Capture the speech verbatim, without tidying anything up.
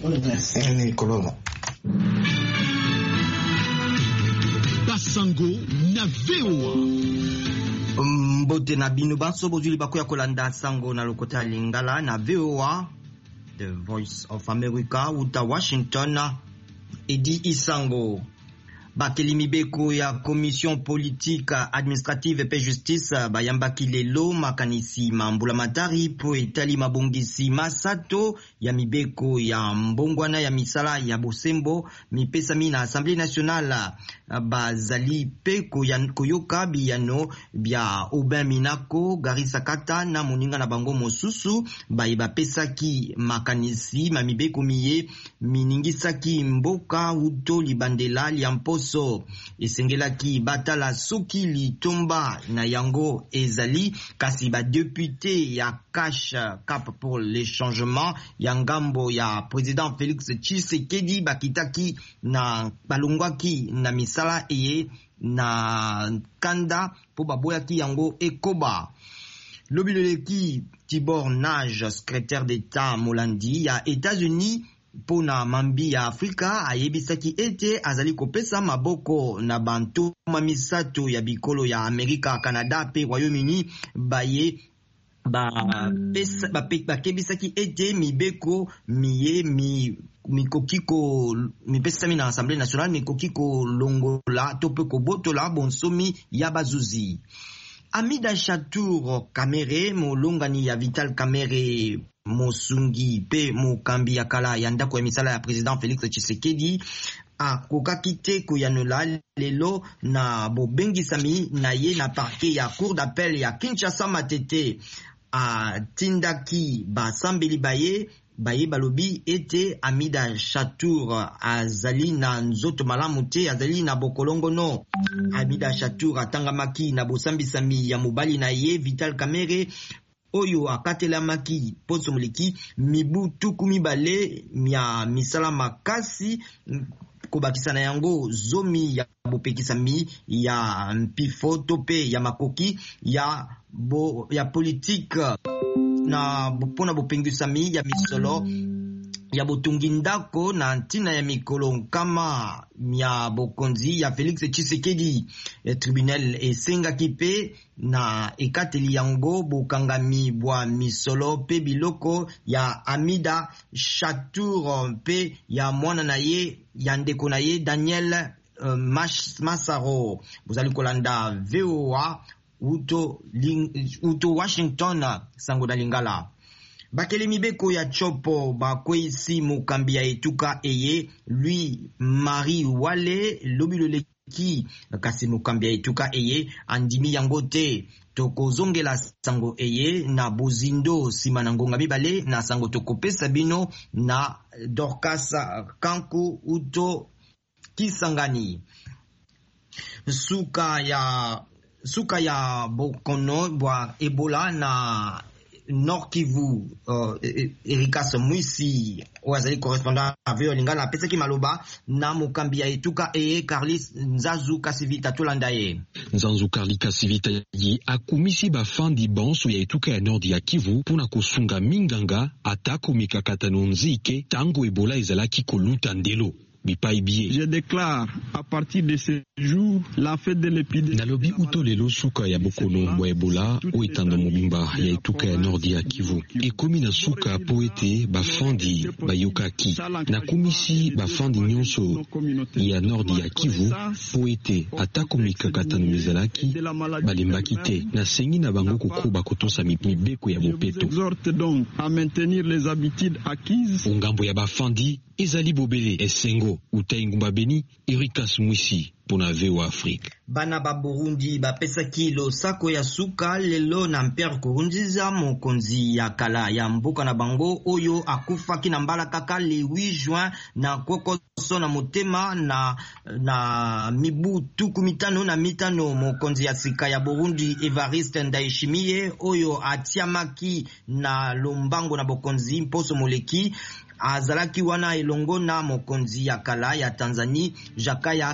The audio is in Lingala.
Basango na V O A. Mbote na bino banso bozuli bakoya kolanda sango na lokota lingala na V O A, The Voice of America, uta Washington. Edi Isango. Bakeli mibeko ya Commission Politique Administrative pe Justice bayambaki lelo makanisi mambula matari po etali mabongisi masato ya mibeko ya mbongwana ya misala ya bosembo mipesami na Assemblée Nationale. Bazali pe koyoka biyano bya Aubin Minako, Gary Sakata na moninga na bango mosusu bayeba pesaki makanisi mamibeko miye miningisaki mboka uto libandela liamposo esengelaki batala soki litomba na yango ezali kasi ba député ya Cash Cap pour les changements ya ngambo ya président Félix Tshisekedi bakitaki na balongwaki na misala eye na kanda po baboyaki yango ekoba. Lobiloleki Tibor Nage, secrétaire d'État Molandi ya États-Unis pona mambi ya Afrika, ayebisaki ete azali kopesa maboko na bantu mamisato ya bikolo ya Amerika, Canada pe Royaume-Uni baye ba pesa ba bakebisaki ete mibeko miye mi mikokiko mipesa mina Assemblée Nationale mikokiko longola tope ko botola bonsomi ya bazuzi. Amida Chatour Kamere molongani ya Vital Kamere Mosungi pe mokambi ya kala ya ndako ya misala ya président Félix Tshisekedi akokakite kuyanola lelo na bobengisami na ye na parquet ya cour d'appel ya Kinshasa Matete a tindaki basambeli baye baye balobi ete Amida Chatour azali na nzoto malamu te, azali na bokolongo no. Amida Chatour atangamaki na bosambisami ya mobali na ye Vital Kamere oyo akatelamaki poso moleki mibu tuku mibale mia misala makasi kobakisa na yango zomi ya bopekisami ya mpifo tope ya makoki ya bo, ya politique na pona bopengisami ya misolo ya botungi ndako na ntina ya mikolo kama ya bokonzi ya Félix Tshisekedi. E tribunal esengaki pe na ekateli yango bokangami bwa misolo pe biloko ya Amida Chatour pe ya mwana na ye ya ndeko na ye Daniel uh, Masaro. Bozali kolanda V O A uto, ling, uto Washington sango na lingala. Bakeli mibeko ya chopo bakweisi mukambi ya etuka eye lui Marie Wale lobiloleki kasi mukambi ya etuka eye andimi yango te tokozongela sango eye na bozindo sima na ngonga mibale na sango tokopesa bino na Dorcas Kanku uto Kisangani. Suka ya suka ya bokono bwa Ebola na Nord Kivu, uh, Erikas Mwisi wazali correspondant a V O A Lingala apesaki maloba na mukambi ya etuka eye Carlis Nzazu Kasivita tolanda ye. Nzazu Carli Kasivita yi akumisi bafandi banso ya etuka ya Nord ya Kivu pona kosunga minganga atako mikakatano nzike tango Ebola ezalaki koluta ndelo. Je déclare à partir de ce jour la fête de l'épidémie. Nalobi uto lelo suka ya bokono bwa Ebola o etanda mobimba ya etuka ya Nord ya Kivu. Ekomi na suka po ete bafandi bayokaki. Na komisi bafandi nyonso ya Nord ya Kivu po ete atako mikakatano mizalaki balembaki te. Na sengi na bango kokoba kotosa mibeko ya bopeto. Exhorte donc à maintenir les habitudes acquises. Ongambo ya bafandi ezali bobele esengo utai ngumba beni Erikas Mwisi pona V O A Afrique. Bana ba Burundi bapesaki losako ya suka lelo na Pierre Nkurunziza mokonzi ya kala ya mboka na bango oyo akufaki na mbala kaka le huit juin na kokoso na motema na na mibu tuku mitano na mitano. Mokonzi ya sika ya Burundi Evariste Ndayishimiye oyo atiamaki na lombango na bokonzi mposo moleki azalaki wana elongo na mokonzi ya kala ya Tanzania Jakaya